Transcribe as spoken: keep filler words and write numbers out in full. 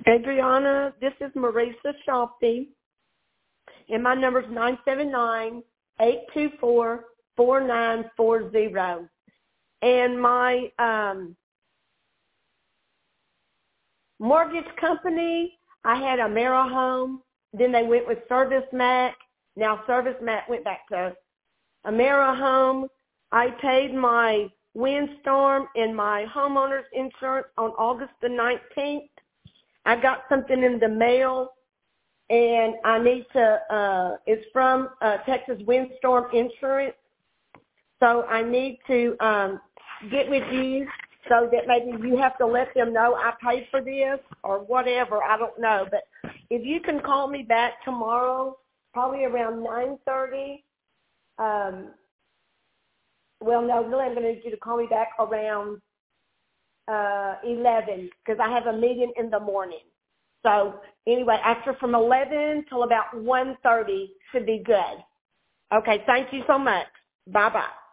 Adriana, this is Marisa Shelby, and my number is nine seven nine, eight two four, four nine four zero. And my um, mortgage company, I had AmeriHome, then they went with ServiceMac. Now ServiceMac went back to AmeriHome. I paid my windstorm and my homeowner's insurance on August the nineteenth. I got something in the mail, and I need to, uh, it's from uh, Texas Windstorm Insurance. So I need to um, get with you so that maybe you have to let them know I paid for this or whatever. I don't know. But if you can call me back tomorrow, probably around nine thirty. Um, well, no, really, I'm going to need you to call me back around uh, eleven because I have a meeting in the morning. So anyway, after from eleven till about one thirty should be good. Okay, thank you so much. Bye-bye.